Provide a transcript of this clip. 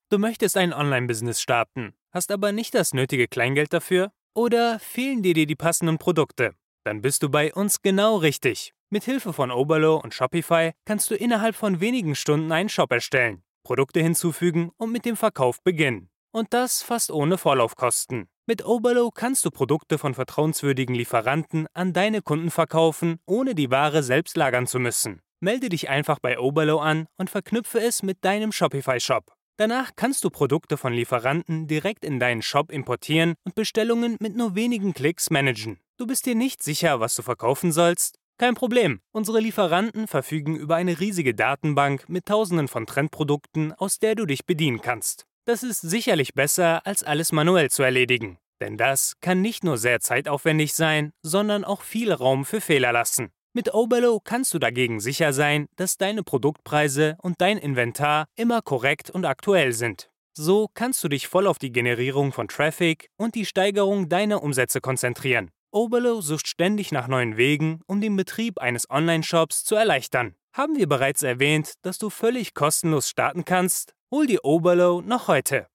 Du möchtest ein Online-Business starten, hast aber nicht das nötige Kleingeld dafür? Oder fehlen dir die passenden Produkte? Dann bist du bei uns genau richtig. Mit Hilfe von Oberlo und Shopify kannst du innerhalb von wenigen Stunden einen Shop erstellen, Produkte hinzufügen und mit dem Verkauf beginnen. Und das fast ohne Vorlaufkosten. Mit Oberlo kannst du Produkte von vertrauenswürdigen Lieferanten an deine Kunden verkaufen, ohne die Ware selbst lagern zu müssen. Melde dich einfach bei Oberlo an und verknüpfe es mit deinem Shopify-Shop. Danach kannst du Produkte von Lieferanten direkt in deinen Shop importieren und Bestellungen mit nur wenigen Klicks managen. Du bist dir nicht sicher, was du verkaufen sollst? Kein Problem. Unsere Lieferanten verfügen über eine riesige Datenbank mit Tausenden von Trendprodukten, aus der du dich bedienen kannst. Das ist sicherlich besser, als alles manuell zu erledigen. Denn das kann nicht nur sehr zeitaufwendig sein, sondern auch viel Raum für Fehler lassen. Mit Oberlo kannst du dagegen sicher sein, dass deine Produktpreise und dein Inventar immer korrekt und aktuell sind. So kannst du dich voll auf die Generierung von Traffic und die Steigerung deiner Umsätze konzentrieren. Oberlo sucht ständig nach neuen Wegen, um den Betrieb eines Online-Shops zu erleichtern. Haben wir bereits erwähnt, dass du völlig kostenlos starten kannst? Hol dir Oberlo noch heute.